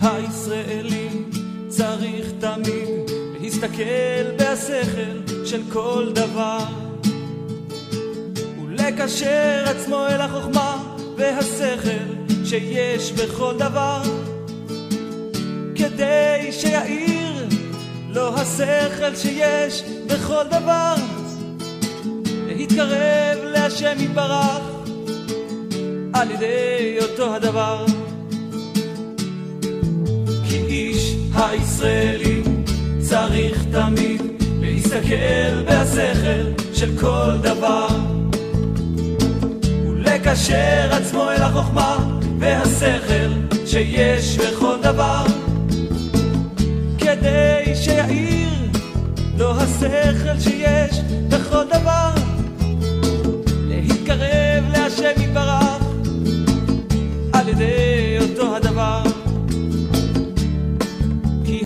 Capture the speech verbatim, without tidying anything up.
הישראלי צריך תמיד להסתכל בהשכל של כל דבר ולקשר עצמו אל החוכמה והשכל שיש בכל דבר כדי שיעיר לו השכל שיש בכל דבר להתקרב להשם יתברך על ידי אותו הדבר כי איש הישראלי צריך תמיד להסתכל בהשכל של כל דבר ולקשר עצמו אל החוכמה והשכל שיש בכל דבר כדי שיעיר לו השכל שיש